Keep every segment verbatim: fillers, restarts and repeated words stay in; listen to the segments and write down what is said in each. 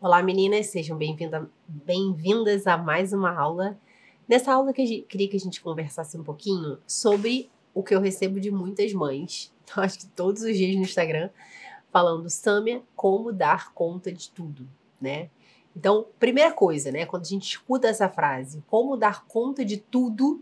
Olá meninas, sejam bem-vinda, bem-vindas a mais uma aula. Nessa aula que a gente, queria que a gente conversasse um pouquinho sobre o que eu recebo de muitas mães, acho que todos os dias no Instagram, falando: Sâmia, como dar conta de tudo, né? Então, primeira coisa, né, quando a gente escuta essa frase, como dar conta de tudo,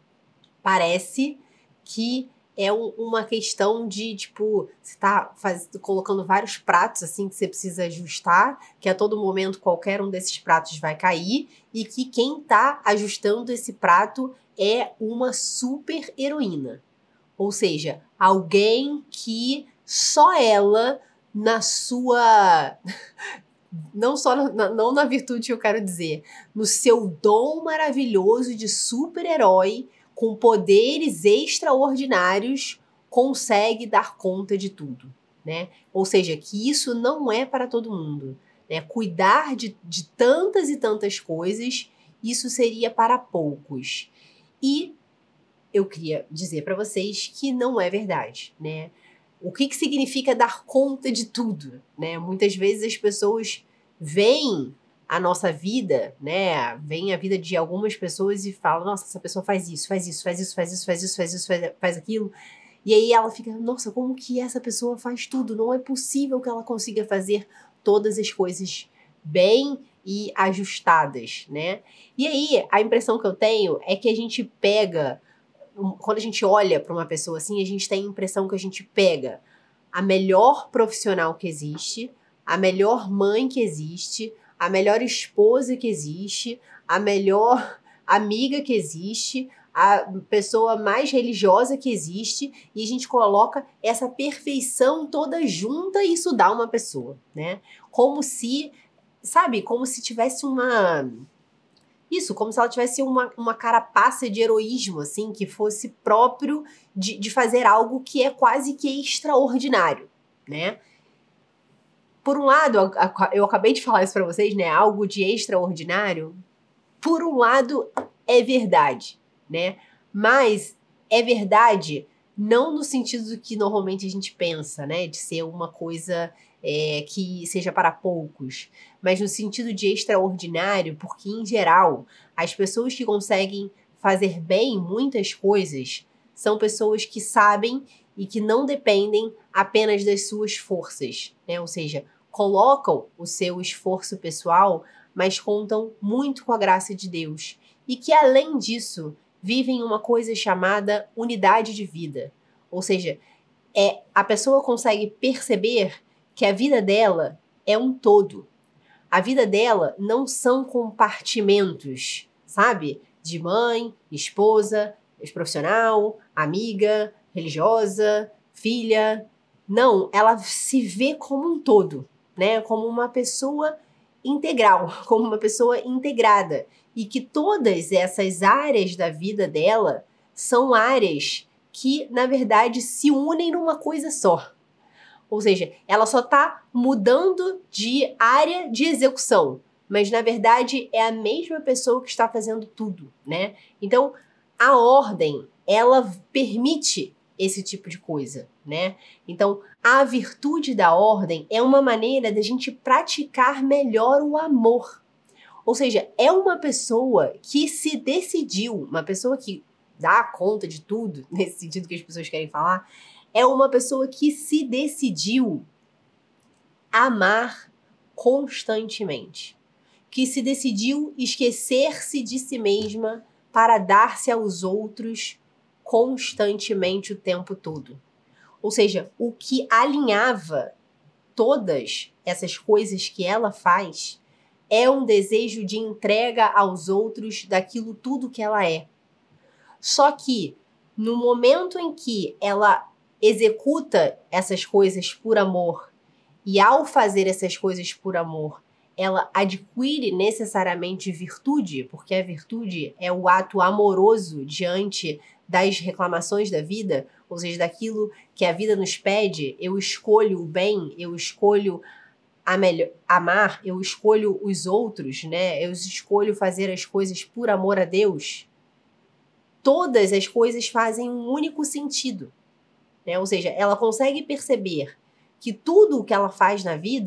parece que é um, uma questão de, tipo, você tá faz, colocando vários pratos, assim, que você precisa ajustar, que a todo momento qualquer um desses pratos vai cair, e que quem tá ajustando esse prato é uma super heroína. Ou seja, alguém que só ela, na sua... Não só na, não na virtude que eu quero dizer, no seu dom maravilhoso de super-herói, com poderes extraordinários, consegue dar conta de tudo, né? Ou seja, que isso não é para todo mundo, né? Cuidar de, de tantas e tantas coisas, isso seria para poucos. E eu queria dizer para vocês que não é verdade, né? O que, que significa dar conta de tudo, né? Muitas vezes as pessoas veem a nossa vida, né? Veem a vida de algumas pessoas e falam: nossa, essa pessoa faz isso, faz isso, faz isso, faz isso, faz isso, faz isso, faz, faz aquilo. E aí ela fica: nossa, como que essa pessoa faz tudo? Não é possível que ela consiga fazer todas as coisas bem e ajustadas, né? E aí a impressão que eu tenho é que a gente pega, quando a gente olha para uma pessoa assim, a gente tem a impressão que a gente pega a melhor profissional que existe, a melhor mãe que existe, a melhor esposa que existe, a melhor amiga que existe, a pessoa mais religiosa que existe, e a gente coloca essa perfeição toda junta e isso dá uma pessoa, né? Como se, sabe, como se tivesse uma... Isso, como se ela tivesse uma, uma carapaça de heroísmo, assim, que fosse próprio de, de fazer algo que é quase que extraordinário, né? Por um lado, eu acabei de falar isso pra vocês, né? Algo de extraordinário. Por um lado, é verdade, né? Mas é verdade não no sentido que normalmente a gente pensa, né? De ser uma coisa é, que seja para poucos, mas no sentido de extraordinário, porque em geral as pessoas que conseguem fazer bem muitas coisas são pessoas que sabem e que não dependem apenas das suas forças, né? Ou seja, colocam o seu esforço pessoal, mas contam muito com a graça de Deus. E que, além disso, vivem uma coisa chamada unidade de vida. Ou seja, é, a pessoa consegue perceber que a vida dela é um todo. A vida dela não são compartimentos, sabe? De mãe, esposa, ex-profissional, amiga, religiosa, filha. Não, ela se vê como um todo, né? Como uma pessoa integral, como uma pessoa integrada. E que todas essas áreas da vida dela são áreas que, na verdade, se unem numa coisa só. Ou seja, ela só está mudando de área de execução, mas na verdade é a mesma pessoa que está fazendo tudo, né? Então, a ordem, ela permite esse tipo de coisa, né? Então, a virtude da ordem é uma maneira da gente praticar melhor o amor. Ou seja, é uma pessoa que se decidiu, uma pessoa que dá conta de tudo, nesse sentido que as pessoas querem falar, é uma pessoa que se decidiu amar constantemente, que se decidiu esquecer-se de si mesma para dar-se aos outros constantemente o tempo todo. Ou seja, o que alinhava todas essas coisas que ela faz é um desejo de entrega aos outros daquilo tudo que ela é. Só que no momento em que ela executa essas coisas por amor, e ao fazer essas coisas por amor, ela adquire necessariamente virtude, porque a virtude é o ato amoroso diante das reclamações da vida, ou seja, daquilo que a vida nos pede. Eu escolho o bem, eu escolho a melhor, amar, eu escolho os outros, né? Eu escolho fazer as coisas por amor a Deus. Todas as coisas fazem um único sentido, né? Ou seja, ela consegue perceber que tudo o que ela faz na vida,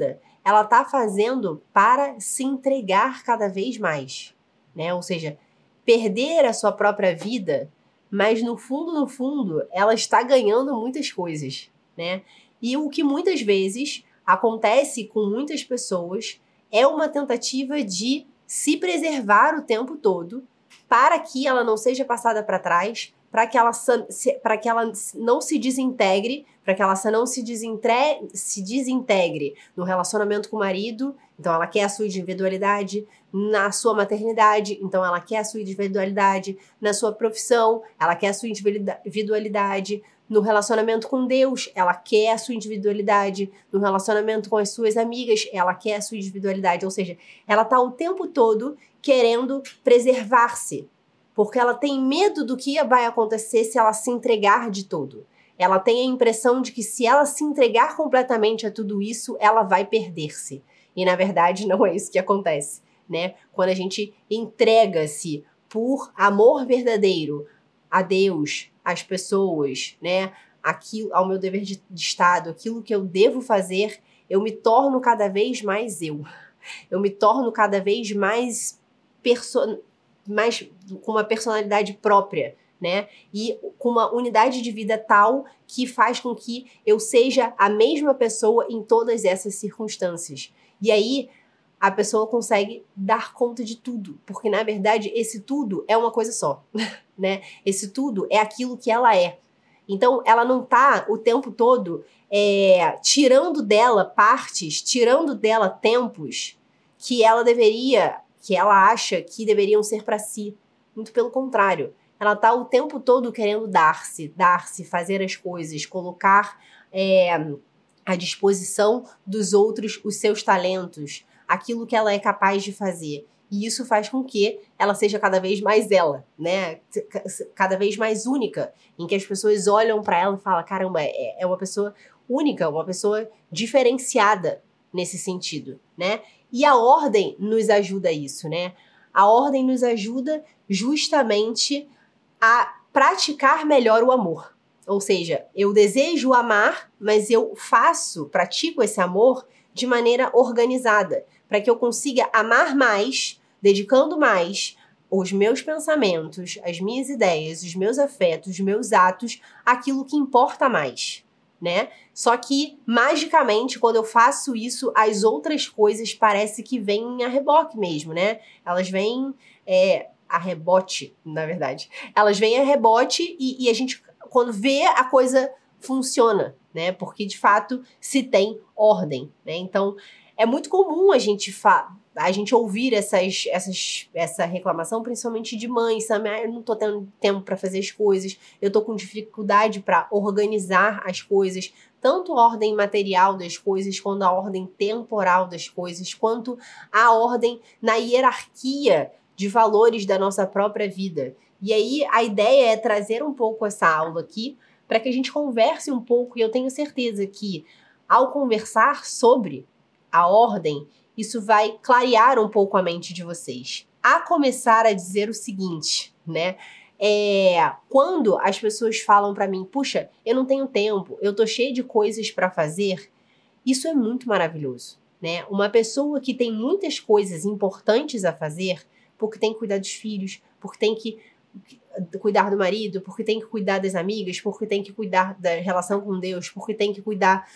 ela tá fazendo para se entregar cada vez mais, né? Ou seja, perder a sua própria vida, mas no fundo, no fundo, ela está ganhando muitas coisas, né? E o que muitas vezes acontece com muitas pessoas é uma tentativa de se preservar o tempo todo para que ela não seja passada para trás, para que ela para que ela não se desintegre, para que ela não se desintre, se desintegre no relacionamento com o marido. Então ela quer a sua individualidade na sua maternidade, então ela quer a sua individualidade na sua profissão, ela quer a sua individualidade no relacionamento com Deus, ela quer a sua individualidade no relacionamento com as suas amigas, ela quer a sua individualidade, ou seja, ela tá o tempo todo querendo preservar-se, porque ela tem medo do que vai acontecer se ela se entregar de todo. Ela tem a impressão de que se ela se entregar completamente a tudo isso, ela vai perder-se. E na verdade não é isso que acontece, né? Quando a gente entrega-se por amor verdadeiro a Deus, às pessoas, né? Aquilo, ao meu dever de, de Estado, aquilo que eu devo fazer, eu me torno cada vez mais eu. Eu me torno cada vez mais, perso- mais com uma personalidade própria, né? E com uma unidade de vida tal que faz com que eu seja a mesma pessoa em todas essas circunstâncias. E aí a pessoa consegue dar conta de tudo, porque na verdade esse tudo é uma coisa só, né? Esse tudo é aquilo que ela é. Então ela não tá o tempo todo é, tirando dela partes, tirando dela tempos que ela deveria, que ela acha que deveriam ser para si. Muito pelo contrário. Ela tá o tempo todo querendo dar-se, dar-se, fazer as coisas, colocar é, à disposição dos outros os seus talentos, aquilo que ela é capaz de fazer. E isso faz com que ela seja cada vez mais ela, né? Cada vez mais única, em que as pessoas olham para ela e falam, caramba, é uma pessoa única, uma pessoa diferenciada nesse sentido, né? E a ordem nos ajuda a isso, né? A ordem nos ajuda justamente a praticar melhor o amor. Ou seja, eu desejo amar, mas eu faço, pratico esse amor de maneira organizada, para que eu consiga amar mais, dedicando mais os meus pensamentos, as minhas ideias, os meus afetos, os meus atos, aquilo que importa mais, né? Só que, magicamente, quando eu faço isso, as outras coisas parece que vêm a reboque mesmo, né? Elas vêm é, a rebote, na verdade. Elas vêm a rebote e, e a gente, quando vê, a coisa funciona, né? Porque, de fato, se tem ordem, né? Então, é muito comum a gente, fa- a gente ouvir essas, essas, essa reclamação, principalmente de mães, sabe? Ah, eu não tô tendo tempo para fazer as coisas, eu tô com dificuldade para organizar as coisas, tanto a ordem material das coisas, quanto a ordem temporal das coisas, quanto a ordem na hierarquia de valores da nossa própria vida. E aí, a ideia é trazer um pouco essa aula aqui, para que a gente converse um pouco, e eu tenho certeza que, ao conversar sobre a ordem, isso vai clarear um pouco a mente de vocês. A começar a dizer o seguinte, né? É, quando as pessoas falam para mim, puxa, eu não tenho tempo, eu tô cheia de coisas para fazer, isso é muito maravilhoso, né? Uma pessoa que tem muitas coisas importantes a fazer, porque tem que cuidar dos filhos, porque tem que cuidar do marido, porque tem que cuidar das amigas, porque tem que cuidar da relação com Deus, porque tem que cuidar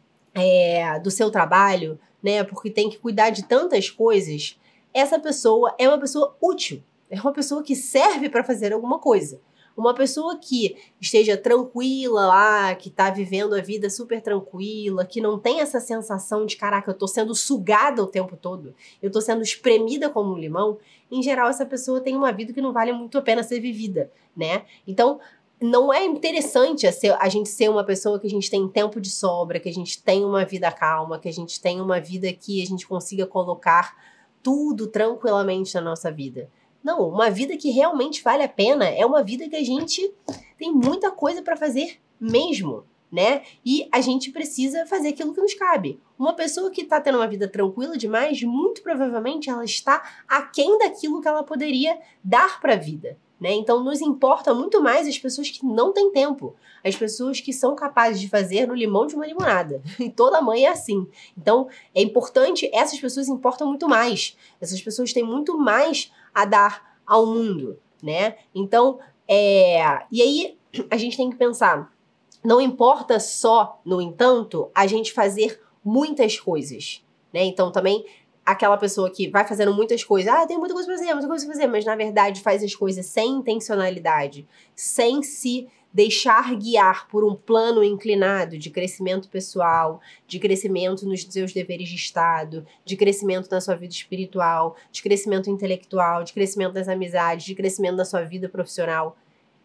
é, do seu trabalho, né? Porque tem que cuidar de tantas coisas. Essa pessoa é uma pessoa útil, é uma pessoa que serve para fazer alguma coisa. Uma pessoa que esteja tranquila lá, que tá vivendo a vida super tranquila, que não tem essa sensação de, caraca, eu tô sendo sugada o tempo todo, eu tô sendo espremida como um limão, em geral essa pessoa tem uma vida que não vale muito a pena ser vivida, né? Então, não é interessante a gente ser uma pessoa que a gente tem tempo de sobra, que a gente tem uma vida calma, que a gente tem uma vida que a gente consiga colocar tudo tranquilamente na nossa vida. Não, uma vida que realmente vale a pena é uma vida que a gente tem muita coisa para fazer mesmo, né? E a gente precisa fazer aquilo que nos cabe. Uma pessoa que está tendo uma vida tranquila demais, muito provavelmente ela está aquém daquilo que ela poderia dar para a vida, né? Então, nos importa muito mais as pessoas que não têm tempo. As pessoas que são capazes de fazer no limão de uma limonada. E toda mãe é assim. Então, é importante, essas pessoas importam muito mais. Essas pessoas têm muito mais a dar ao mundo, né? Então, é... e aí, a gente tem que pensar, não importa só, no entanto, a gente fazer muitas coisas, né? Então, também, aquela pessoa que vai fazendo muitas coisas, ah, tem muita coisa pra fazer, muita coisa pra fazer, mas na verdade faz as coisas sem intencionalidade, sem se deixar guiar por um plano inclinado de crescimento pessoal, de crescimento nos seus deveres de Estado, de crescimento na sua vida espiritual, de crescimento intelectual, de crescimento das amizades, de crescimento da sua vida profissional.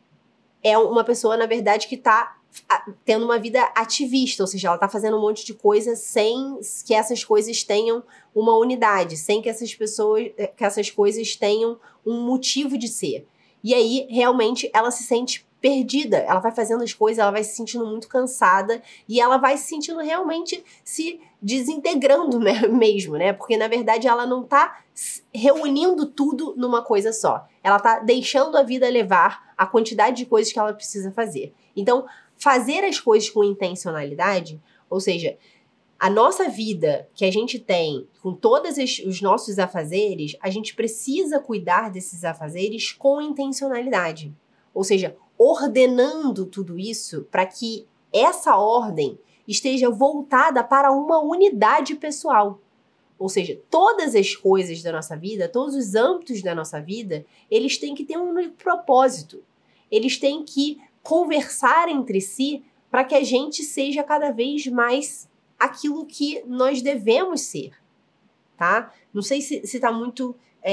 É uma pessoa, na verdade, que tá tendo uma vida ativista, ou seja, ela tá fazendo um monte de coisa sem que essas coisas tenham uma unidade, sem que essas pessoas, que essas coisas tenham um motivo de ser. E aí, realmente, ela se sente perdida, ela vai fazendo as coisas, ela vai se sentindo muito cansada e ela vai se sentindo realmente se desintegrando mesmo, né? Porque, na verdade, ela não tá reunindo tudo numa coisa só. Ela tá deixando a vida levar a quantidade de coisas que ela precisa fazer. Então, fazer as coisas com intencionalidade, ou seja, a nossa vida que a gente tem, com todos os nossos afazeres, a gente precisa cuidar desses afazeres com intencionalidade. Ou seja, ordenando tudo isso para que essa ordem esteja voltada para uma unidade pessoal. Ou seja, todas as coisas da nossa vida, todos os âmbitos da nossa vida, eles têm que ter um propósito. Eles têm que conversar entre si para que a gente seja cada vez mais aquilo que nós devemos ser, tá? Não sei se, se tá muito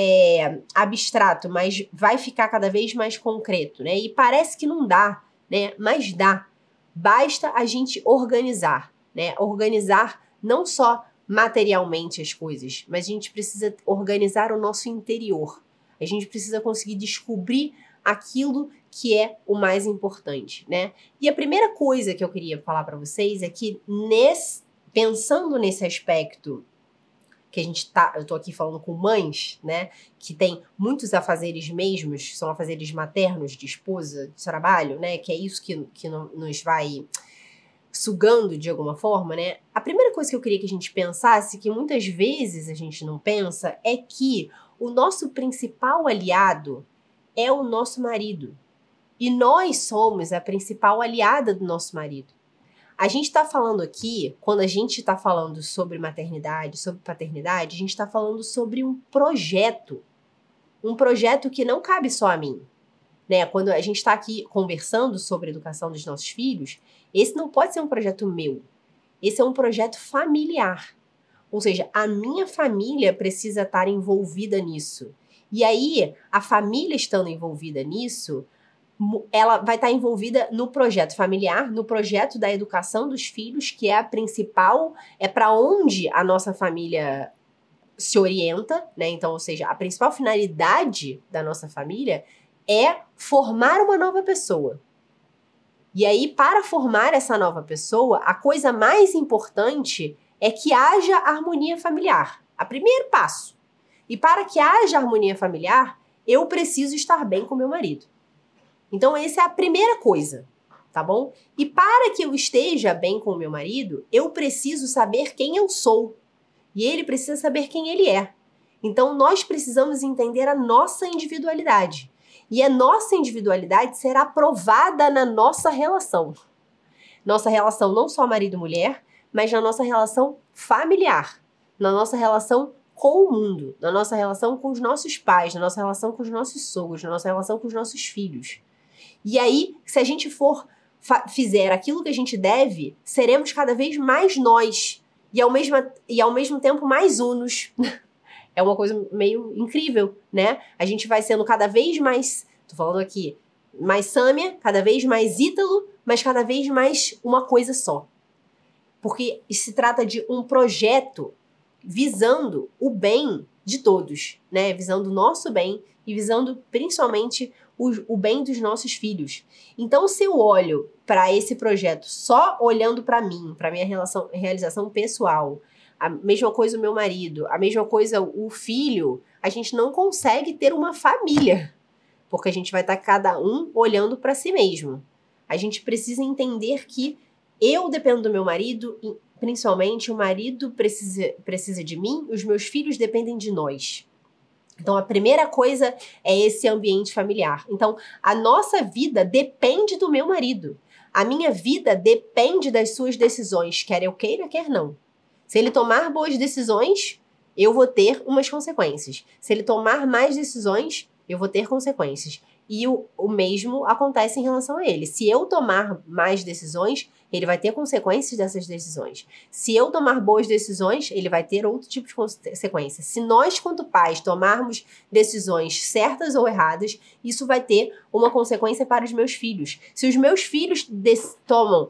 é, abstrato, mas vai ficar cada vez mais concreto, né? E parece que não dá, né? Mas dá. Basta a gente organizar, né? Organizar não só materialmente as coisas, mas a gente precisa organizar o nosso interior. A gente precisa conseguir descobrir aquilo que é o mais importante, né? E a primeira coisa que eu queria falar para vocês é que nesse, pensando nesse aspecto que a gente tá, eu tô aqui falando com mães, né, que tem muitos afazeres mesmos, são afazeres maternos, de esposa, de trabalho, né, que é isso que, que nos vai sugando de alguma forma, né? A primeira coisa que eu queria que a gente pensasse, que muitas vezes a gente não pensa, é que o nosso principal aliado é o nosso marido. E nós somos a principal aliada do nosso marido. A gente está falando aqui, quando a gente está falando sobre maternidade, sobre paternidade, a gente está falando sobre um projeto. Um projeto que não cabe só a mim. Né? Quando a gente está aqui conversando sobre a educação dos nossos filhos, esse não pode ser um projeto meu. Esse é um projeto familiar. Ou seja, a minha família precisa estar envolvida nisso. E aí, a família estando envolvida nisso, ela vai estar envolvida no projeto familiar, no projeto da educação dos filhos, que é a principal, é para onde a nossa família se orienta, né? Então, ou seja, a principal finalidade da nossa família é formar uma nova pessoa. E aí, para formar essa nova pessoa, a coisa mais importante é que haja harmonia familiar. O primeiro passo. E para que haja harmonia familiar, eu preciso estar bem com meu marido. Então, essa é a primeira coisa, tá bom? E para que eu esteja bem com o meu marido, eu preciso saber quem eu sou. E ele precisa saber quem ele é. Então, nós precisamos entender a nossa individualidade. E a nossa individualidade será provada na nossa relação. Nossa relação não só marido-mulher, mas na nossa relação familiar. Na nossa relação com o mundo. Na nossa relação com os nossos pais. Na nossa relação com os nossos sogros. Na nossa relação com os nossos filhos. E aí, se a gente for fizer aquilo que a gente deve, seremos cada vez mais nós. E ao mesmo, e ao mesmo tempo mais unos. É uma coisa meio incrível, né? A gente vai sendo cada vez mais, tô falando aqui, mais Sâmia, cada vez mais Ítalo, mas cada vez mais uma coisa só. Porque se trata de um projeto visando o bem de todos, né? Visando o nosso bem e visando principalmente o, o bem dos nossos filhos. Então, se eu olho para esse projeto só olhando para mim, para minha relação, realização pessoal, a mesma coisa o meu marido, a mesma coisa o filho, a gente não consegue ter uma família. porque a gente vai estar cada um olhando para si mesmo. A gente precisa entender que eu dependo do meu marido, e principalmente o marido precisa, precisa de mim, os meus filhos dependem de nós. Então, a primeira coisa é esse ambiente familiar. Então, a nossa vida depende do meu marido. A minha vida depende das suas decisões, quer eu queira, quer não. Se ele tomar boas decisões, eu vou ter umas consequências. Se ele tomar mais decisões, eu vou ter consequências. E o, o mesmo acontece em relação a ele. Se eu tomar mais decisões, ele vai ter consequências dessas decisões. Se eu tomar boas decisões, ele vai ter outro tipo de consequência. Se nós, quanto pais, tomarmos decisões certas ou erradas, isso vai ter uma consequência para os meus filhos. Se os meus filhos tomam,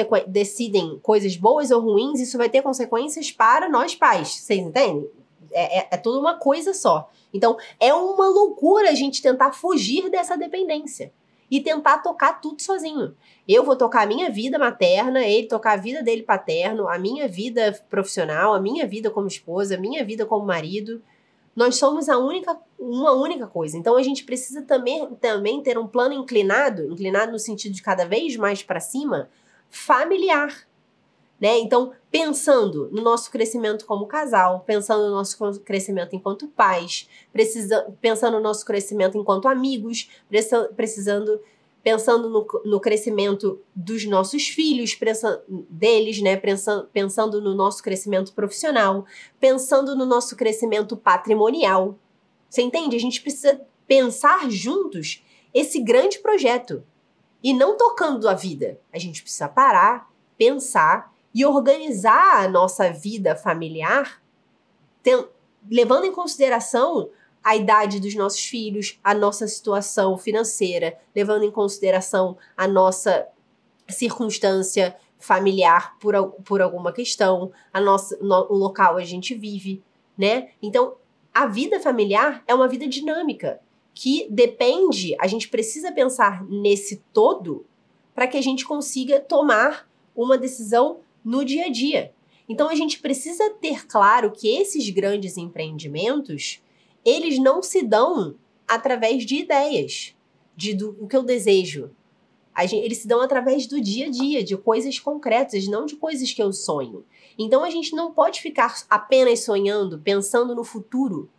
decidem coisas boas ou ruins, isso vai ter consequências para nós pais. Vocês entendem? É, é, é tudo uma coisa só. Então, é uma loucura a gente tentar fugir dessa dependência e tentar tocar tudo sozinho. Eu vou tocar a minha vida materna, ele tocar a vida dele paterno, a minha vida profissional, a minha vida como esposa, a minha vida como marido. Nós somos a única, uma única coisa. Então, a gente precisa também, também ter um plano inclinado, inclinado no sentido de cada vez mais para cima, familiar. Né? Então, pensando no nosso crescimento como casal, pensando no nosso crescimento enquanto pais, precisa, pensando no nosso crescimento enquanto amigos, precisando, pensando no, no crescimento dos nossos filhos, pensando, deles, né? pensando, pensando no nosso crescimento profissional, pensando no nosso crescimento patrimonial. Você entende? A gente precisa pensar juntos esse grande projeto e não tocando a vida. A gente precisa parar, pensar e organizar a nossa vida familiar, tem, levando em consideração a idade dos nossos filhos, a nossa situação financeira, levando em consideração a nossa circunstância familiar por, por alguma questão, a nossa, no, o local onde a gente vive, né? Então, a vida familiar é uma vida dinâmica, que depende, a gente precisa pensar nesse todo para que a gente consiga tomar uma decisão no dia a dia. Então, a gente precisa ter claro que esses grandes empreendimentos, eles não se dão através de ideias, de do, o que eu desejo. A gente, eles se dão através do dia a dia, de coisas concretas, não de coisas que eu sonho. Então, a gente não pode ficar apenas sonhando, pensando no futuro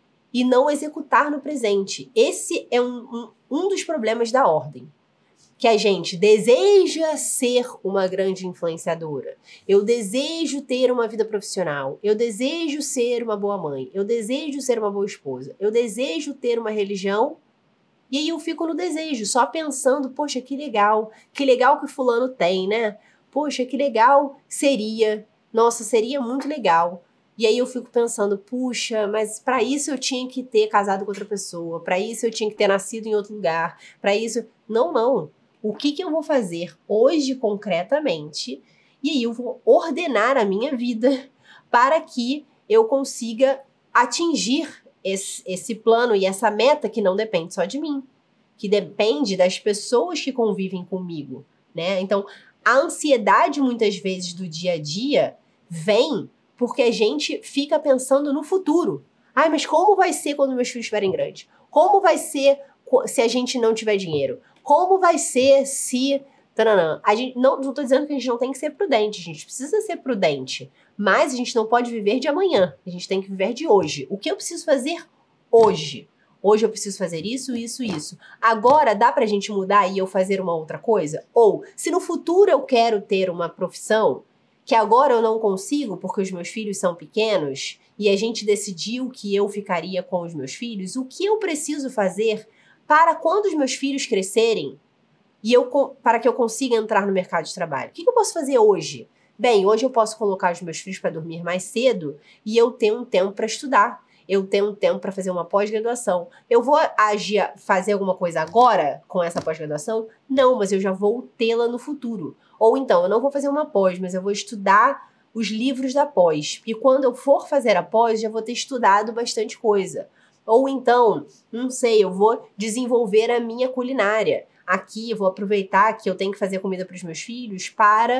e não executar no presente. Esse é um, um, um dos problemas da ordem. Que a gente deseja ser uma grande influenciadora. Eu desejo ter uma vida profissional. Eu desejo ser uma boa mãe. Eu desejo ser uma boa esposa. Eu desejo ter uma religião. E aí eu fico no desejo, só pensando, poxa, que legal. Que legal que fulano tem, né? Poxa, que legal seria. Nossa, seria muito legal. E aí eu fico pensando, puxa, mas para isso eu tinha que ter casado com outra pessoa. Para isso eu tinha que ter nascido em outro lugar. Para isso... Não, não. O que, que eu vou fazer hoje concretamente? E aí eu vou ordenar a minha vida para que eu consiga atingir esse, esse plano e essa meta que não depende só de mim, que depende das pessoas que convivem comigo, né? Então, a ansiedade muitas vezes do dia a dia vem porque a gente fica pensando no futuro. Ai, mas como vai ser quando meus filhos estiverem grandes? Como vai ser se a gente não tiver dinheiro? Como vai ser se... Taranã. A gente, não estou dizendo que a gente não tem que ser prudente, a gente precisa ser prudente, mas a gente não pode viver de amanhã, a gente tem que viver de hoje. O que eu preciso fazer hoje? Hoje eu preciso fazer isso, isso, isso. Agora dá pra gente mudar e eu fazer uma outra coisa? Ou, se no futuro eu quero ter uma profissão que agora eu não consigo porque os meus filhos são pequenos e a gente decidiu que eu ficaria com os meus filhos, o que eu preciso fazer para quando os meus filhos crescerem e eu, para que eu consiga entrar no mercado de trabalho? O que eu posso fazer hoje? Bem, hoje eu posso colocar os meus filhos para dormir mais cedo e eu tenho um tempo para estudar. Eu tenho um tempo para fazer uma pós-graduação. Eu vou agir, fazer alguma coisa agora com essa pós-graduação? Não, mas eu já vou tê-la no futuro. Ou então, eu não vou fazer uma pós, mas eu vou estudar os livros da pós. E quando eu for fazer a pós, já vou ter estudado bastante coisa. Ou então, não sei, eu vou desenvolver a minha culinária. Aqui, eu vou aproveitar que eu tenho que fazer comida para os meus filhos para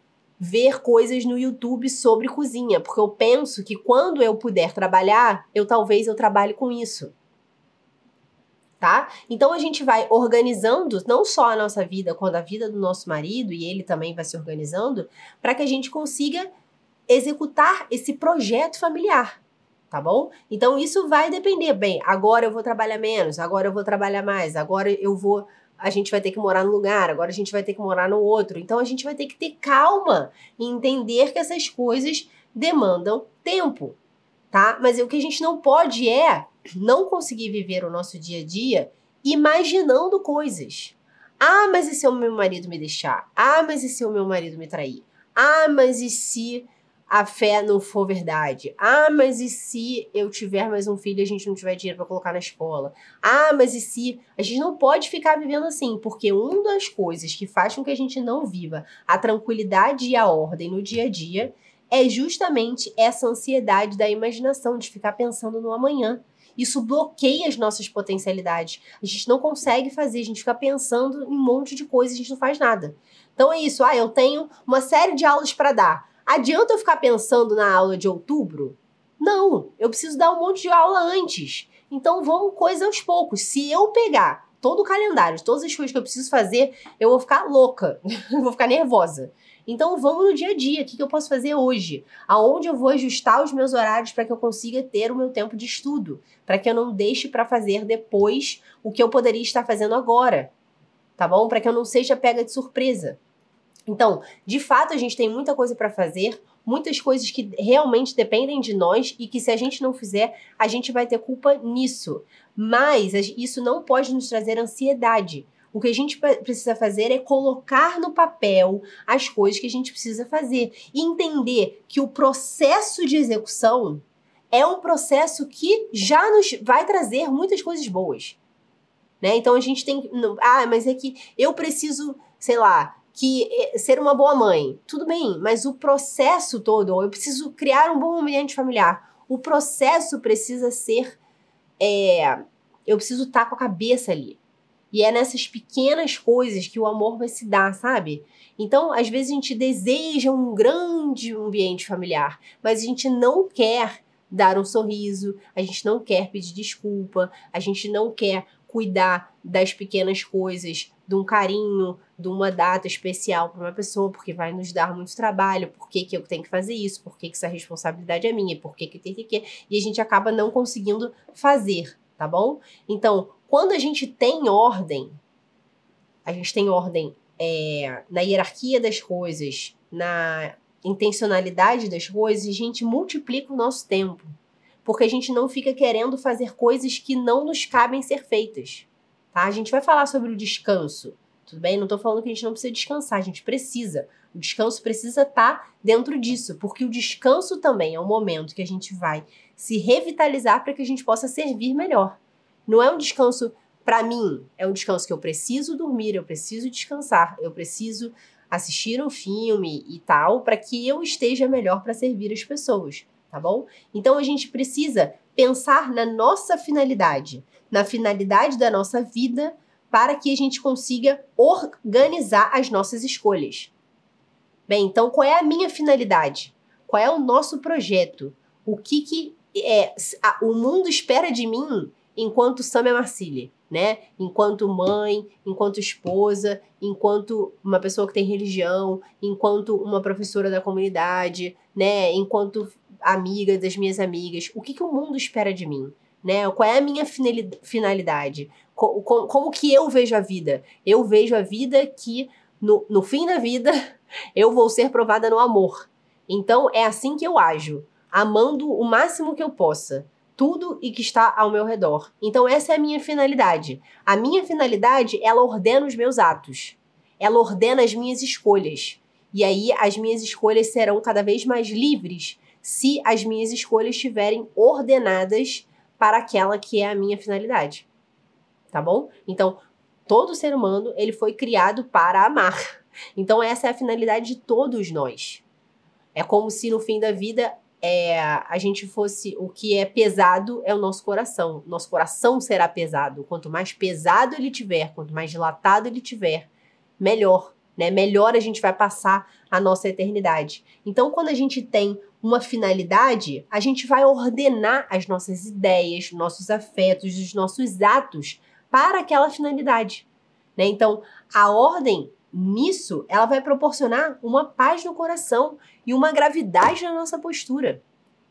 ver coisas no YouTube sobre cozinha. Porque eu penso que quando eu puder trabalhar, eu talvez eu trabalhe com isso. tá? Então a gente vai organizando não só a nossa vida, quanto a vida do nosso marido, e ele também vai se organizando, para que a gente consiga executar esse projeto familiar, tá bom? Então isso vai depender, bem, agora eu vou trabalhar menos, agora eu vou trabalhar mais, agora eu vou, a gente vai ter que morar num lugar, agora a gente vai ter que morar no outro. Então a gente vai ter que ter calma e entender que essas coisas demandam tempo, tá? Mas o que a gente não pode é não conseguir viver o nosso dia a dia imaginando coisas. Ah, mas e se o meu marido me deixar? Ah, mas e se o meu marido me trair? Ah, mas e se a fé não for verdade? Ah, mas e se eu tiver mais um filho e a gente não tiver dinheiro para colocar na escola? Ah, mas e se... A gente não pode ficar vivendo assim, porque uma das coisas que faz com que a gente não viva a tranquilidade e a ordem no dia a dia é justamente essa ansiedade da imaginação, de ficar pensando no amanhã. Isso bloqueia as nossas potencialidades. A gente não consegue fazer, a gente fica pensando em um monte de coisas, a gente não faz nada. Então é isso, ah, eu tenho uma série de aulas para dar. Adianta eu ficar pensando na aula de outubro? Não, eu preciso dar um monte de aula antes. Então vamos coisa aos poucos. Se eu pegar todo o calendário, todas as coisas que eu preciso fazer, eu vou ficar louca, eu vou ficar nervosa. Então vamos no dia a dia, o que eu posso fazer hoje? Aonde eu vou ajustar os meus horários para que eu consiga ter o meu tempo de estudo, para que eu não deixe para fazer depois o que eu poderia estar fazendo agora, tá bom? Para que eu não seja pega de surpresa. Então, de fato, a gente tem muita coisa para fazer, muitas coisas que realmente dependem de nós e que se a gente não fizer, a gente vai ter culpa nisso. Mas isso não pode nos trazer ansiedade. O que a gente precisa fazer é colocar no papel as coisas que a gente precisa fazer e entender que o processo de execução é um processo que já nos vai trazer muitas coisas boas, né? Então a gente tem, ah, mas é que eu preciso, sei lá, que ser uma boa mãe. Tudo bem, mas o processo todo, ou eu preciso criar um bom ambiente familiar. O processo precisa ser, é, eu preciso estar com a cabeça ali. E é nessas pequenas coisas que o amor vai se dar, sabe? Então, às vezes a gente deseja um grande ambiente familiar, mas a gente não quer dar um sorriso, a gente não quer pedir desculpa, a gente não quer cuidar das pequenas coisas, de um carinho, de uma data especial para uma pessoa, porque vai nos dar muito trabalho, por que que eu tenho que fazer isso, por que que essa responsabilidade é minha, por que que tem que... E a gente acaba não conseguindo fazer, tá bom? Então, quando a gente tem ordem, a gente tem ordem é, na hierarquia das coisas, na intencionalidade das coisas, a gente multiplica o nosso tempo. Porque a gente não fica querendo fazer coisas que não nos cabem ser feitas. Tá? A gente vai falar sobre o descanso, tudo bem? Não estou falando que a gente não precisa descansar, a gente precisa. O descanso precisa estar dentro disso, porque o descanso também é um momento que a gente vai se revitalizar para que a gente possa servir melhor. Não é um descanso para mim, é um descanso que eu preciso dormir, eu preciso descansar, eu preciso assistir um filme e tal, para que eu esteja melhor para servir as pessoas, tá bom? Então a gente precisa pensar na nossa finalidade, na finalidade da nossa vida, para que a gente consiga organizar as nossas escolhas. Bem, então qual é a minha finalidade? Qual é o nosso projeto? O que, que é, a, o mundo espera de mim enquanto Samia Marcilli, né? Enquanto mãe, enquanto esposa, enquanto uma pessoa que tem religião, enquanto uma professora da comunidade, né? Enquanto amiga das minhas amigas. O que, que o mundo espera de mim? Né? Qual é a minha finalidade? Como, como, como que eu vejo a vida? Eu vejo a vida que, no, no fim da vida, eu vou ser provada no amor. Então, é assim que eu ajo, amando o máximo que eu possa tudo e que está ao meu redor. Então, essa é a minha finalidade. A minha finalidade, ela ordena os meus atos. Ela ordena as minhas escolhas. E aí, as minhas escolhas serão cada vez mais livres se as minhas escolhas estiverem ordenadas para aquela que é a minha finalidade. Tá bom? Então, todo ser humano, ele foi criado para amar. Então, essa é a finalidade de todos nós. É como se no fim da vida é, a gente fosse... O que é pesado é o nosso coração. Nosso coração será pesado. Quanto mais pesado ele tiver, quanto mais dilatado ele tiver, melhor. Né? Melhor a gente vai passar a nossa eternidade. Então, quando a gente tem uma finalidade, a gente vai ordenar as nossas ideias, nossos afetos, os nossos atos para aquela finalidade, né? Então, a ordem nisso, ela vai proporcionar uma paz no coração e uma gravidade na nossa postura.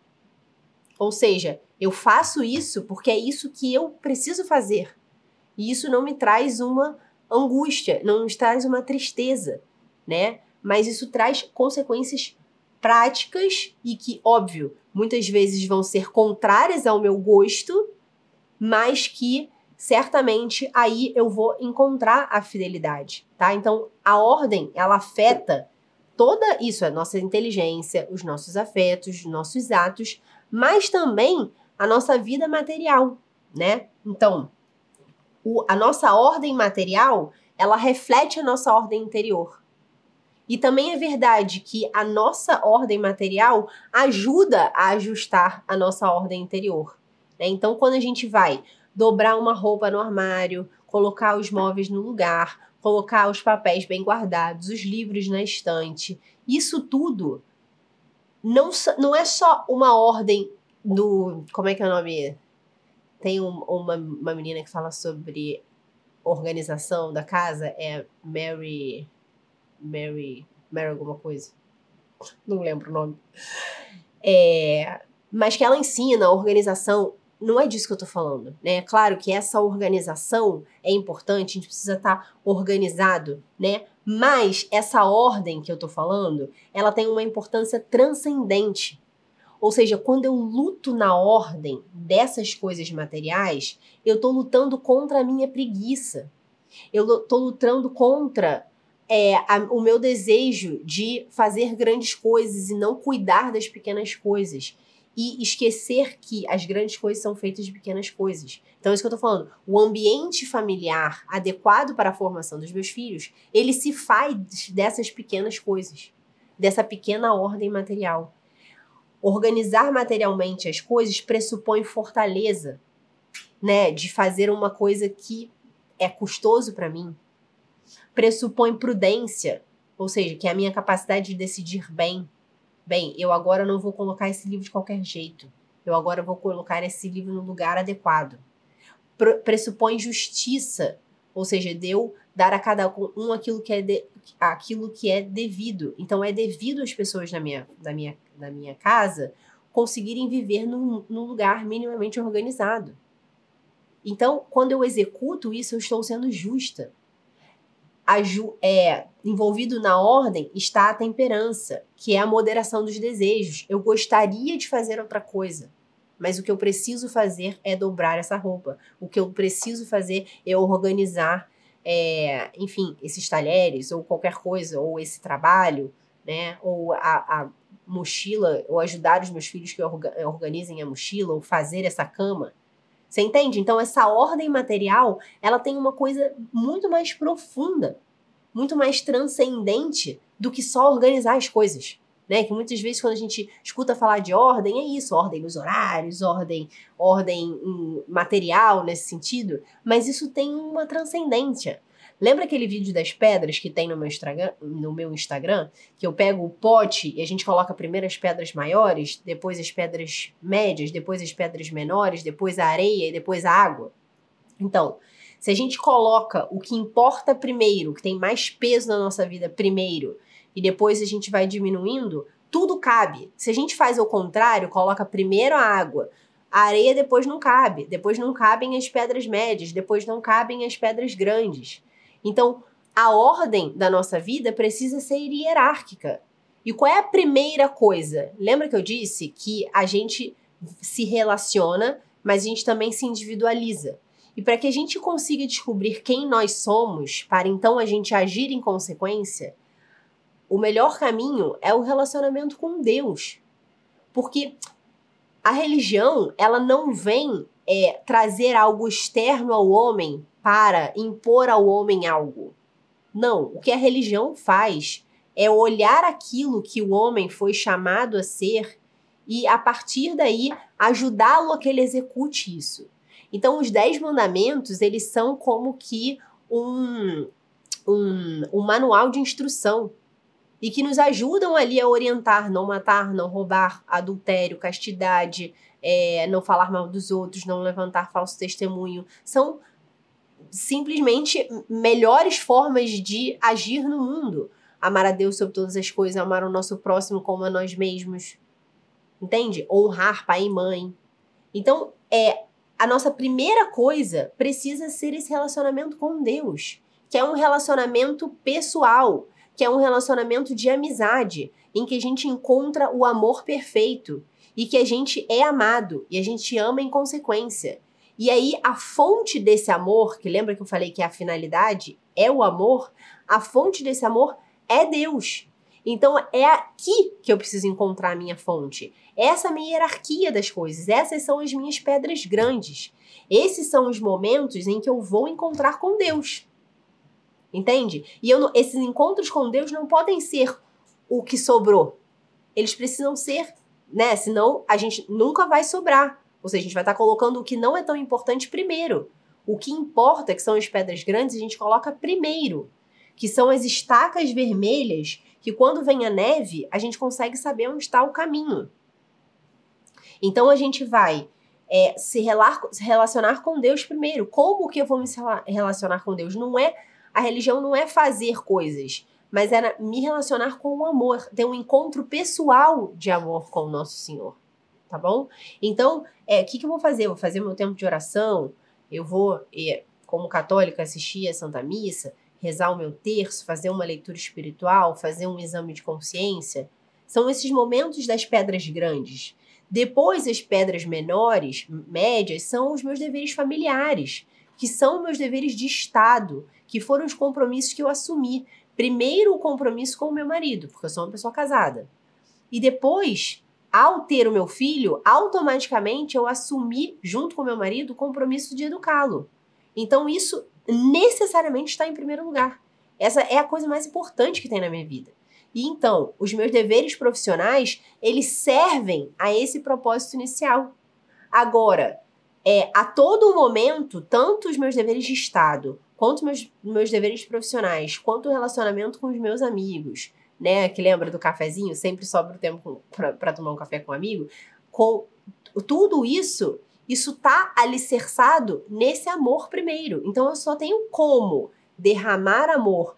Ou seja, eu faço isso porque é isso que eu preciso fazer. E isso não me traz uma angústia, não me traz uma tristeza, né? Mas isso traz consequências práticas e que, óbvio, muitas vezes vão ser contrárias ao meu gosto, mas que certamente aí eu vou encontrar a fidelidade, tá? Então, a ordem, ela afeta toda isso, a nossa inteligência, os nossos afetos, os nossos atos, mas também a nossa vida material, né? Então, o, a nossa ordem material, ela reflete a nossa ordem interior. E também é verdade que a nossa ordem material ajuda a ajustar a nossa ordem interior, né? Então, quando a gente vai dobrar uma roupa no armário, colocar os móveis no lugar, colocar os papéis bem guardados, os livros na estante, isso tudo não, não é só uma ordem do... Como é que é o nome? Tem um, uma, uma menina que fala sobre organização da casa, é Mary... Mary... Mary alguma coisa. Não lembro o nome. É, mas que ela ensina a organização. Não é disso que eu tô falando, né? Claro que essa organização é importante, a gente precisa estar organizado, né? Mas essa ordem que eu tô falando, ela tem uma importância transcendente. Ou seja, quando eu luto na ordem dessas coisas materiais, eu tô lutando contra a minha preguiça. Eu tô lutando contra é, a, o meu desejo de fazer grandes coisas e não cuidar das pequenas coisas. E esquecer que as grandes coisas são feitas de pequenas coisas. Então, é isso que eu tô falando. O ambiente familiar adequado para a formação dos meus filhos, ele se faz dessas pequenas coisas. Dessa pequena ordem material. Organizar materialmente as coisas pressupõe fortaleza, né? De fazer uma coisa que é custoso para mim. Pressupõe prudência, ou seja, que é a minha capacidade de decidir bem. Bem, eu agora não vou colocar esse livro de qualquer jeito. Eu agora vou colocar esse livro no lugar adequado. Pressupõe justiça, ou seja, de eu dar a cada um aquilo que é, de, aquilo que é devido. Então, é devido às pessoas na minha, na minha, na minha casa conseguirem viver num, num lugar minimamente organizado. Então, quando eu executo isso, eu estou sendo justa. A ju, é, envolvido na ordem está a temperança, que é a moderação dos desejos. Eu gostaria de fazer outra coisa, mas o que eu preciso fazer é dobrar essa roupa. O que eu preciso fazer é organizar, é, enfim, esses talheres, ou qualquer coisa, ou esse trabalho, né? Ou a, a mochila, ou ajudar os meus filhos que organizem a mochila, ou fazer essa cama. Você entende? Então, essa ordem material, ela tem uma coisa muito mais profunda, muito mais transcendente do que só organizar as coisas, né? Que muitas vezes, quando a gente escuta falar de ordem, é isso, ordem nos horários, ordem, ordem material nesse sentido, mas isso tem uma transcendência. Lembra aquele vídeo das pedras que tem no meu Instagram, no meu Instagram, que eu pego o pote e a gente coloca primeiro as pedras maiores, depois as pedras médias, depois as pedras menores, depois a areia e depois a água? Então, se a gente coloca o que importa primeiro, o que tem mais peso na nossa vida primeiro, e depois a gente vai diminuindo, tudo cabe. Se a gente faz o contrário, coloca primeiro a água, a areia depois não cabe, depois não cabem as pedras médias, depois não cabem as pedras grandes. Então, a ordem da nossa vida precisa ser hierárquica. E qual é a primeira coisa? Lembra que eu disse que a gente se relaciona, mas a gente também se individualiza. E para que a gente consiga descobrir quem nós somos, para então a gente agir em consequência, o melhor caminho é o relacionamento com Deus. Porque a religião, ela não vem é, trazer algo externo ao homem para impor ao homem algo. Não, o que a religião faz é olhar aquilo que o homem foi chamado a ser e, a partir daí, ajudá-lo a que ele execute isso. Então, os dez mandamentos, eles são como que um, um, um manual de instrução e que nos ajudam ali a orientar, não matar, não roubar, adultério, castidade, é, não falar mal dos outros, não levantar falso testemunho. São simplesmente melhores formas de agir no mundo. Amar a Deus sobre todas as coisas, amar o nosso próximo como a nós mesmos. Entende? Honrar pai e mãe. Então, é, a nossa primeira coisa precisa ser esse relacionamento com Deus, que é um relacionamento pessoal, que é um relacionamento de amizade, em que a gente encontra o amor perfeito e que a gente é amado e a gente ama em consequência. E aí, a fonte desse amor, que lembra que eu falei que é a finalidade, é o amor, a fonte desse amor é Deus. Então, é aqui que eu preciso encontrar a minha fonte. Essa é a minha hierarquia das coisas. Essas são as minhas pedras grandes. Esses são os momentos em que eu vou encontrar com Deus. Entende? E eu não, esses encontros com Deus não podem ser o que sobrou. Eles precisam ser, né? Senão a gente nunca vai sobrar. Ou seja, a gente vai estar colocando o que não é tão importante primeiro. O que importa, que são as pedras grandes, a gente coloca primeiro. Que são as estacas vermelhas, que quando vem a neve, a gente consegue saber onde está o caminho. Então a gente vai é, se, rela- se relacionar com Deus primeiro. Como que eu vou me relacionar com Deus? Não é, a religião não é fazer coisas, mas é me relacionar com o amor, ter um encontro pessoal de amor com o nosso Senhor. Tá bom? Então, o é, que, que eu vou fazer? Eu vou fazer meu tempo de oração, eu vou, é, como católica, assistir a Santa Missa, rezar o meu terço, fazer uma leitura espiritual, fazer um exame de consciência. São esses momentos das pedras grandes. Depois, as pedras menores, médias, são os meus deveres familiares, que são meus deveres de Estado, que foram os compromissos que eu assumi. Primeiro, o compromisso com o meu marido, porque eu sou uma pessoa casada. E depois, ao ter o meu filho, automaticamente eu assumi, junto com o meu marido, o compromisso de educá-lo. Então, isso necessariamente está em primeiro lugar. Essa é a coisa mais importante que tem na minha vida. E então, os meus deveres profissionais, eles servem a esse propósito inicial. Agora, é, a todo momento, tanto os meus deveres de Estado, quanto meus, meus deveres profissionais, quanto o relacionamento com os meus amigos, né, que lembra do cafezinho, sempre sobra o tempo para tomar um café com um amigo, com tudo isso, isso tá alicerçado nesse amor primeiro. Então eu só tenho como derramar amor,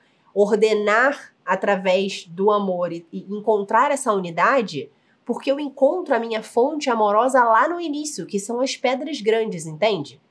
ordenar através do amor e, e encontrar essa unidade, porque eu encontro a minha fonte amorosa lá no início, que são as pedras grandes, entende?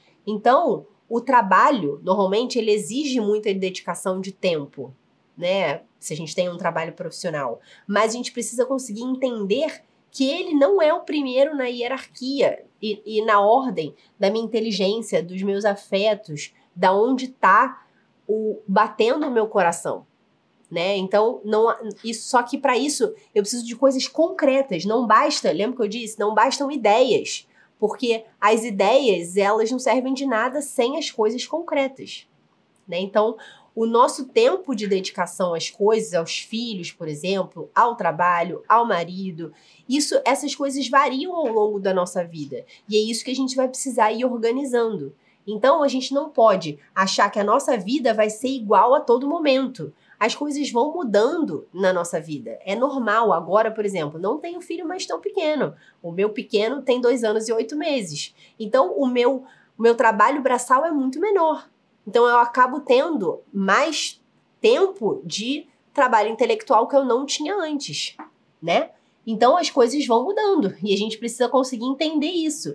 Então, o trabalho, normalmente, ele exige muita dedicação de tempo, né? Se a gente tem um trabalho profissional. Mas a gente precisa conseguir entender que ele não é o primeiro na hierarquia e, e na ordem da minha inteligência, dos meus afetos, da onde está o batendo o meu coração, né? Então, não, isso, só que para isso eu preciso de coisas concretas. Não basta, lembra que eu disse? Não bastam ideias, porque as ideias, elas não servem de nada sem as coisas concretas, né? Então, o nosso tempo de dedicação às coisas, aos filhos, por exemplo, ao trabalho, ao marido, isso, essas coisas variam ao longo da nossa vida. E é isso que a gente vai precisar ir organizando. Então, a gente não pode achar que a nossa vida vai ser igual a todo momento. As coisas vão mudando na nossa vida. É normal. Agora, por exemplo, não tenho filho mais tão pequeno. O meu pequeno tem dois anos e oito meses. Então, o meu, o meu trabalho braçal é muito menor. Então, eu acabo tendo mais tempo de trabalho intelectual que eu não tinha antes, né? Então, as coisas vão mudando e a gente precisa conseguir entender isso.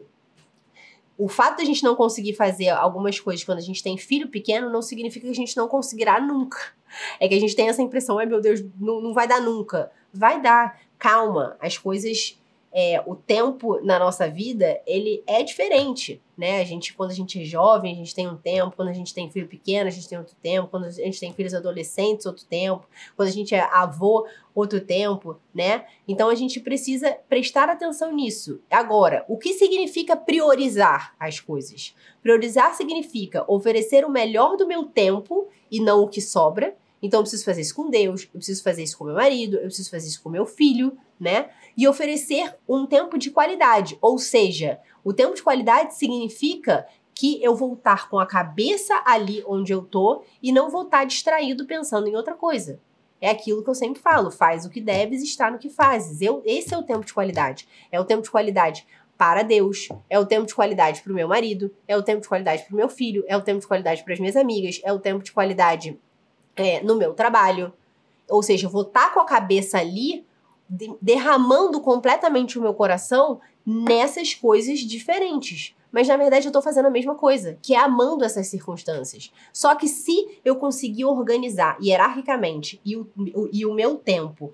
O fato de a gente não conseguir fazer algumas coisas quando a gente tem filho pequeno não significa que a gente não conseguirá nunca. É que a gente tem essa impressão, ai meu Deus, não, não vai dar nunca. Vai dar, calma, as coisas... É, o tempo na nossa vida, ele é diferente, né? A gente, quando a gente é jovem, a gente tem um tempo. Quando a gente tem filho pequeno, a gente tem outro tempo. Quando a gente tem filhos adolescentes, outro tempo. Quando a gente é avô, outro tempo, né? Então, a gente precisa prestar atenção nisso. Agora, o que significa priorizar as coisas? Priorizar significa oferecer o melhor do meu tempo e não o que sobra. Então, eu preciso fazer isso com Deus, eu preciso fazer isso com meu marido, eu preciso fazer isso com meu filho, né? E oferecer um tempo de qualidade. Ou seja, o tempo de qualidade significa que eu vou estar com a cabeça ali onde eu tô e não vou estar distraído pensando em outra coisa. É aquilo que eu sempre falo, faz o que deves, está no que fazes. Eu, esse é o tempo de qualidade. É o tempo de qualidade para Deus, é o tempo de qualidade para o meu marido, é o tempo de qualidade para o meu filho, é o tempo de qualidade para as minhas amigas, é o tempo de qualidade é, no meu trabalho. Ou seja, eu vou estar com a cabeça ali, de, derramando completamente o meu coração nessas coisas diferentes. Mas, na verdade, eu tô fazendo a mesma coisa, que é amando essas circunstâncias. Só que se eu conseguir organizar hierarquicamente e o, o, e o meu tempo,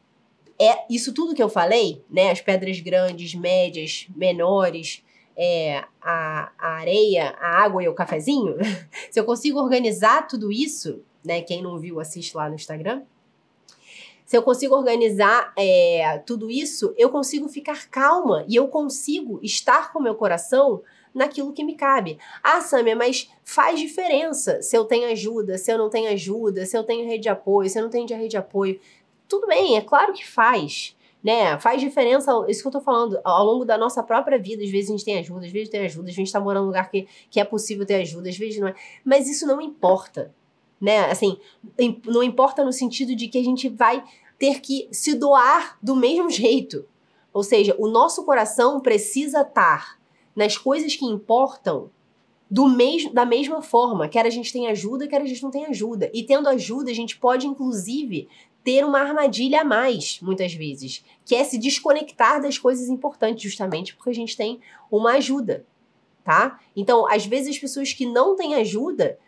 é isso tudo que eu falei, né? As pedras grandes, médias, menores, é, a, a areia, a água e o cafezinho. Se eu consigo organizar tudo isso, né? Quem não viu, assiste lá no Instagram. Se eu consigo organizar é, tudo isso, eu consigo ficar calma e eu consigo estar com o meu coração naquilo que me cabe. Ah, Sâmia, mas faz diferença se eu tenho ajuda, se eu não tenho ajuda, se eu tenho rede de apoio, se eu não tenho rede de apoio. Tudo bem, é claro que faz, né? Faz diferença, isso que eu tô falando, ao longo da nossa própria vida. Às vezes a gente tem ajuda, às vezes tem ajuda, às vezes a gente tá morando num lugar que, que é possível ter ajuda, às vezes não é. Mas isso não importa, né? Assim, não importa no sentido de que a gente vai ter que se doar do mesmo jeito. Ou seja, o nosso coração precisa estar nas coisas que importam do mesmo, da mesma forma. Quer a gente tenha ajuda, quer a gente não tenha ajuda. E tendo ajuda, a gente pode, inclusive, ter uma armadilha a mais, muitas vezes, que é se desconectar das coisas importantes, justamente porque a gente tem uma ajuda, tá? Então, às vezes, as pessoas que não têm ajuda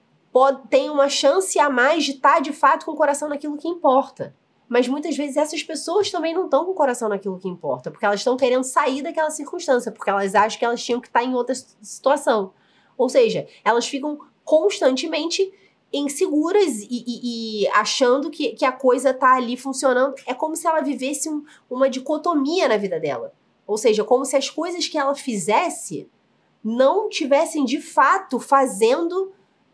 têm uma chance a mais de estar, de fato, com o coração naquilo que importa. Mas muitas vezes essas pessoas também não estão com o coração naquilo que importa, porque elas estão querendo sair daquela circunstância, porque elas acham que elas tinham que estar em outra situação. Ou seja, elas ficam constantemente inseguras e, e, e achando que, que a coisa está ali funcionando. É como se ela vivesse um, uma dicotomia na vida dela. Ou seja, como se as coisas que ela fizesse não tivessem de fato fazendo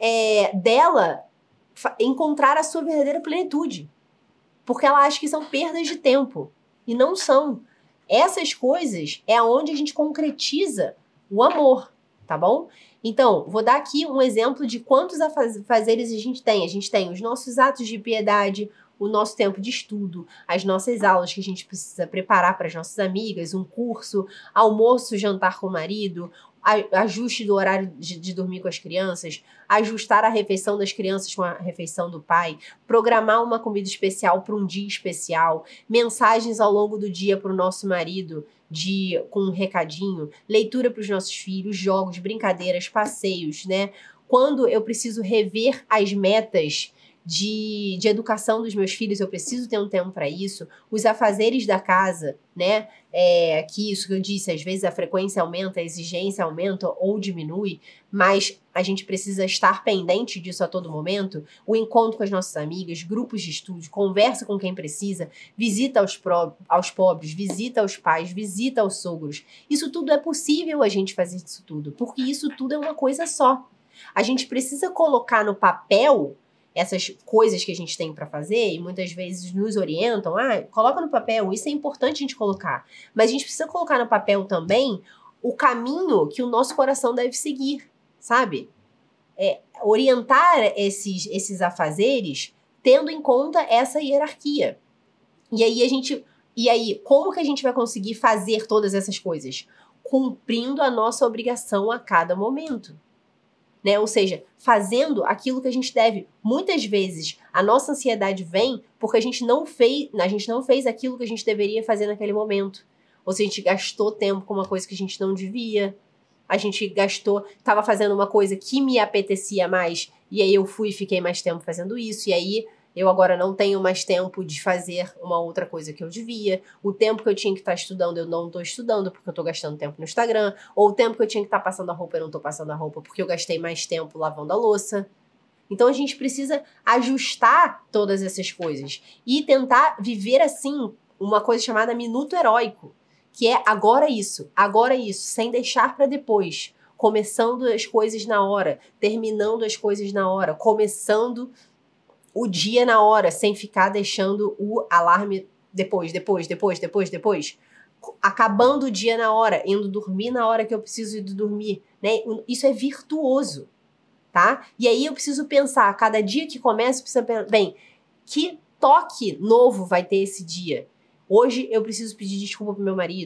é, dela encontrar a sua verdadeira plenitude. Porque ela acha que são perdas de tempo. E não são. Essas coisas é onde a gente concretiza o amor, tá bom? Então, vou dar aqui um exemplo de quantos afazeres a gente tem. A gente tem os nossos atos de piedade, o nosso tempo de estudo, as nossas aulas que a gente precisa preparar para as nossas amigas, um curso, almoço, jantar com o marido, ajuste do horário de, de dormir com as crianças, ajustar a refeição das crianças com a refeição do pai, programar uma comida especial para um dia especial, mensagens ao longo do dia para o nosso marido de, com um recadinho, leitura para os nossos filhos, jogos, brincadeiras, passeios, né? Quando eu preciso rever as metas De, de educação dos meus filhos, eu preciso ter um tempo para isso. Os afazeres da casa, né? É, que isso que eu disse, às vezes a frequência aumenta, a exigência aumenta ou diminui, mas a gente precisa estar pendente disso a todo momento. O encontro com as nossas amigas, grupos de estudo, conversa com quem precisa, visita aos, pro, aos pobres, visita aos pais, visita aos sogros. Isso tudo é possível a gente fazer isso tudo, porque isso tudo é uma coisa só. A gente precisa colocar no papel essas coisas que a gente tem para fazer, e muitas vezes nos orientam, ah, coloca no papel, isso é importante a gente colocar. Mas a gente precisa colocar no papel também o caminho que o nosso coração deve seguir, sabe? É, orientar esses, esses afazeres tendo em conta essa hierarquia. E aí a gente... E aí, como que a gente vai conseguir fazer todas essas coisas? Cumprindo a nossa obrigação a cada momento. Né? Ou seja, fazendo aquilo que a gente deve. Muitas vezes a nossa ansiedade vem porque a gente não fez, a gente não fez aquilo que a gente deveria fazer naquele momento. Ou seja, a gente gastou tempo com uma coisa que a gente não devia. A gente gastou, estava fazendo uma coisa que me apetecia mais, e aí eu fui e fiquei mais tempo fazendo isso, e aí eu agora não tenho mais tempo de fazer uma outra coisa que eu devia. O tempo que eu tinha que estar estudando, eu não estou estudando porque eu estou gastando tempo no Instagram. Ou o tempo que eu tinha que estar passando a roupa, eu não estou passando a roupa porque eu gastei mais tempo lavando a louça. Então a gente precisa ajustar todas essas coisas e tentar viver assim uma coisa chamada minuto heróico, que é agora isso, agora isso, sem deixar para depois. Começando as coisas na hora, terminando as coisas na hora, começando o dia na hora, sem ficar deixando o alarme depois, depois, depois, depois, depois. Acabando o dia na hora, indo dormir na hora que eu preciso ir dormir, né? Isso é virtuoso, tá? E aí eu preciso pensar, cada dia que começa, eu preciso pensar, bem, que toque novo vai ter esse dia? Hoje eu preciso pedir desculpa pro meu marido.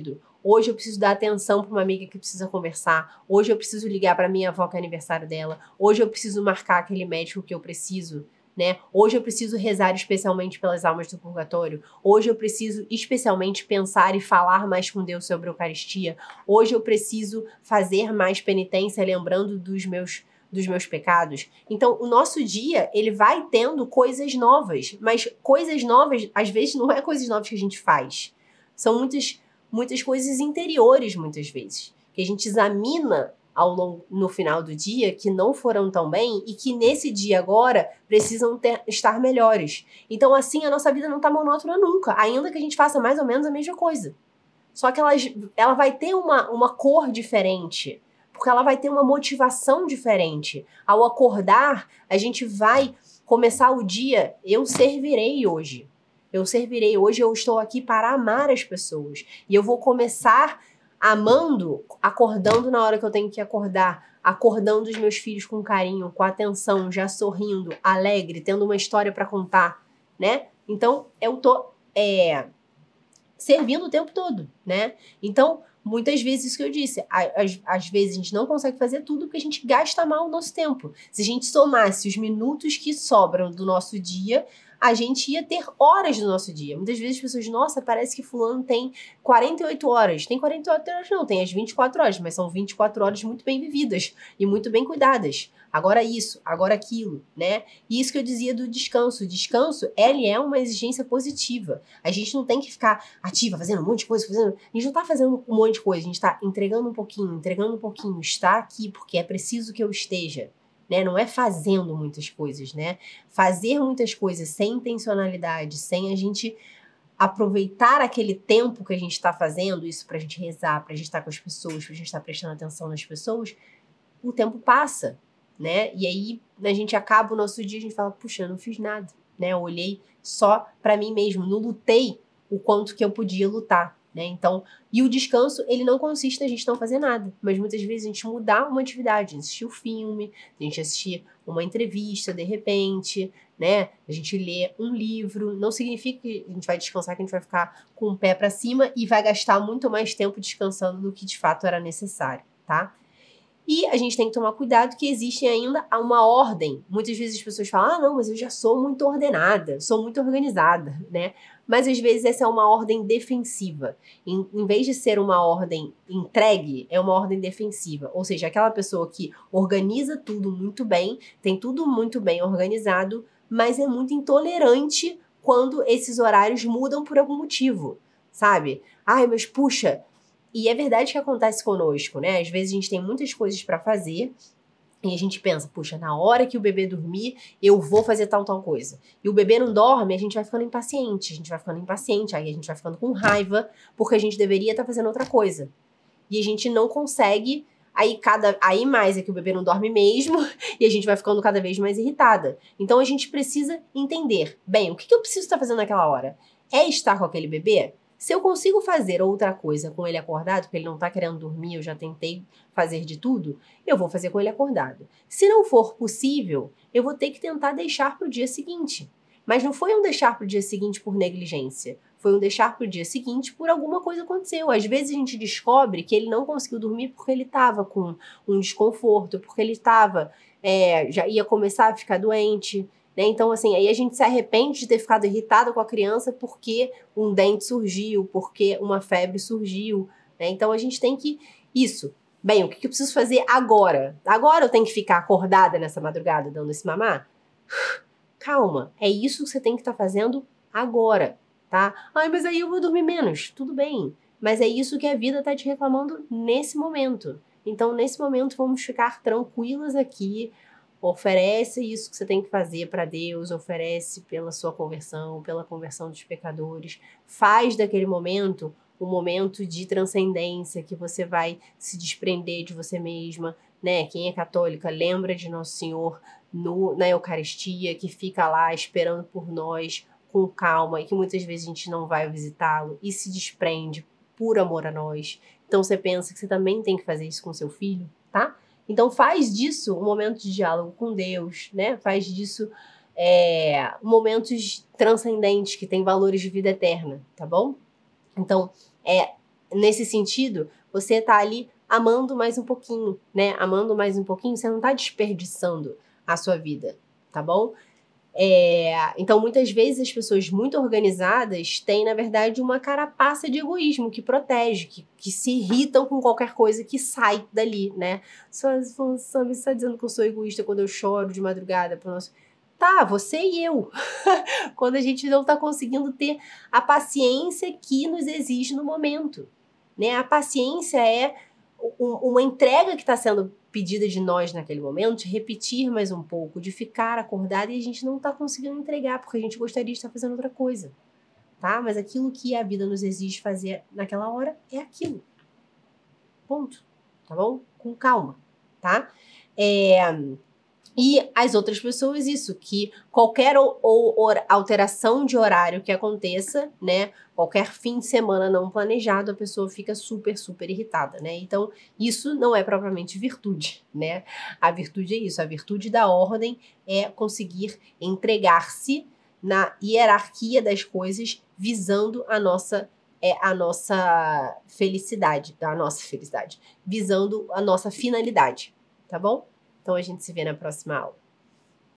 Hoje eu preciso dar atenção para uma amiga que precisa conversar. Hoje eu preciso ligar para minha avó que é aniversário dela. Hoje eu preciso marcar aquele médico que eu preciso, né? Hoje eu preciso rezar especialmente pelas almas do purgatório. Hoje eu preciso especialmente pensar e falar mais com Deus sobre a Eucaristia. Hoje eu preciso fazer mais penitência lembrando dos meus dos meus pecados. Então, o nosso dia, ele vai tendo coisas novas, mas coisas novas, às vezes, não é coisas novas que a gente faz. São muitas, muitas coisas interiores, muitas vezes, que a gente examina ao longo, no final do dia, que não foram tão bem e que nesse dia agora precisam ter, estar melhores. Então, assim, a nossa vida não está monótona nunca, ainda que a gente faça mais ou menos a mesma coisa. Só que ela, ela vai ter uma, uma cor diferente, porque ela vai ter uma motivação diferente. Ao acordar, a gente vai começar o dia, eu servirei hoje. Eu servirei hoje, eu estou aqui para amar as pessoas. E eu vou começar amando, acordando na hora que eu tenho que acordar, acordando os meus filhos com carinho, com atenção, já sorrindo, alegre, tendo uma história para contar, né? Então, eu tô é, servindo o tempo todo, né? Então, muitas vezes, isso que eu disse, às, às vezes a gente não consegue fazer tudo porque a gente gasta mal o nosso tempo. Se a gente somasse os minutos que sobram do nosso dia, a gente ia ter horas do nosso dia. Muitas vezes as pessoas, nossa, parece que fulano tem quarenta e oito horas. Tem quarenta e oito horas não, tem as vinte e quatro horas, mas são vinte e quatro horas muito bem vividas e muito bem cuidadas. Agora isso, agora aquilo, né? E isso que eu dizia do descanso. O descanso, ele é uma exigência positiva. A gente não tem que ficar ativa, fazendo um monte de coisa, fazendo... A gente não tá fazendo um monte de coisa, a gente tá entregando um pouquinho, entregando um pouquinho. Está aqui porque é preciso que eu esteja. Né? Não é fazendo muitas coisas, né? Fazer muitas coisas sem intencionalidade, sem a gente aproveitar aquele tempo que a gente está fazendo, isso pra gente rezar, pra gente estar com as pessoas, pra gente estar prestando atenção nas pessoas, o tempo passa, né? E aí a gente acaba o nosso dia, a gente fala, puxa, eu não fiz nada, né? Eu olhei só pra mim mesmo, não lutei o quanto que eu podia lutar. Né? Então, e o descanso, ele não consiste na gente não fazer nada, mas muitas vezes a gente mudar uma atividade, a gente assistir um filme, a gente assistir uma entrevista, de repente, né? A gente lê um livro, não significa que a gente vai descansar, que a gente vai ficar com o pé para cima e vai gastar muito mais tempo descansando do que de fato era necessário, tá? E a gente tem que tomar cuidado que existe ainda uma ordem. Muitas vezes as pessoas falam, ah, não, mas eu já sou muito ordenada, sou muito organizada, né? Mas às vezes essa é uma ordem defensiva. Em, em vez de ser uma ordem entregue, é uma ordem defensiva. Ou seja, aquela pessoa que organiza tudo muito bem, tem tudo muito bem organizado, mas é muito intolerante quando esses horários mudam por algum motivo, sabe? Ai, mas puxa... E é verdade que acontece conosco, né? Às vezes a gente tem muitas coisas para fazer e a gente pensa, puxa, na hora que o bebê dormir, eu vou fazer tal, tal coisa. E o bebê não dorme, a gente vai ficando impaciente, a gente vai ficando impaciente, aí a gente vai ficando com raiva, porque a gente deveria estar fazendo outra coisa. E a gente não consegue, aí, cada, aí mais é que o bebê não dorme mesmo, e a gente vai ficando cada vez mais irritada. Então a gente precisa entender, bem, o que, que eu preciso estar fazendo naquela hora? É estar com aquele bebê? Se eu consigo fazer outra coisa com ele acordado, porque ele não tá querendo dormir, eu já tentei fazer de tudo, eu vou fazer com ele acordado. Se não for possível, eu vou ter que tentar deixar pro dia seguinte. Mas não foi um deixar pro dia seguinte por negligência. Foi um deixar pro dia seguinte por alguma coisa aconteceu. Às vezes a gente descobre que ele não conseguiu dormir porque ele tava com um desconforto, porque ele tava, é, já ia começar a ficar doente. Né? Então, assim, aí a gente se arrepende de ter ficado irritado com a criança porque um dente surgiu, porque uma febre surgiu, né? Então, a gente tem que... Isso. Bem, o que eu preciso fazer agora? Agora eu tenho que ficar acordada nessa madrugada dando esse mamar? Calma. É isso que você tem que estar tá fazendo agora, tá? Ai, mas aí eu vou dormir menos. Tudo bem. Mas é isso que a vida tá te reclamando nesse momento. Então, nesse momento, vamos ficar tranquilas aqui. Oferece isso que você tem que fazer para Deus, oferece pela sua conversão, pela conversão dos pecadores. Faz daquele momento um momento de transcendência, que você vai se desprender de você mesma, né? Quem é católica lembra de Nosso Senhor no, na Eucaristia, que fica lá esperando por nós com calma e que muitas vezes a gente não vai visitá-lo e se desprende por amor a nós. Então você pensa que você também tem que fazer isso com seu filho, tá? Então faz disso um momento de diálogo com Deus, né? Faz disso é, momentos transcendentes que têm valores de vida eterna, tá bom? Então, é, nesse sentido, você tá ali amando mais um pouquinho, né? Amando mais um pouquinho, você não tá desperdiçando a sua vida, tá bom? É, então, muitas vezes, as pessoas muito organizadas têm, na verdade, uma carapaça de egoísmo que protege, que, que se irritam com qualquer coisa que sai dali, né? Só, só me está dizendo que eu sou egoísta quando eu choro de madrugada pro nosso... Tá, você e eu. Quando a gente não tá conseguindo ter a paciência que nos exige no momento, né? A paciência é uma entrega que está sendo pedida de nós naquele momento, de repetir mais um pouco, de ficar acordada, e a gente não está conseguindo entregar, porque a gente gostaria de estar fazendo outra coisa, tá? Mas aquilo que a vida nos exige fazer naquela hora é aquilo. Ponto. Tá bom? Com calma, tá? É... E as outras pessoas, isso, que qualquer ou, ou, alteração de horário que aconteça, né, qualquer fim de semana não planejado, a pessoa fica super, super irritada, né? Então, isso não é propriamente virtude, né? A virtude é isso, a virtude da ordem é conseguir entregar-se na hierarquia das coisas, visando a nossa, é, a nossa felicidade, a nossa felicidade, visando a nossa finalidade, tá bom? Então a gente se vê na próxima aula.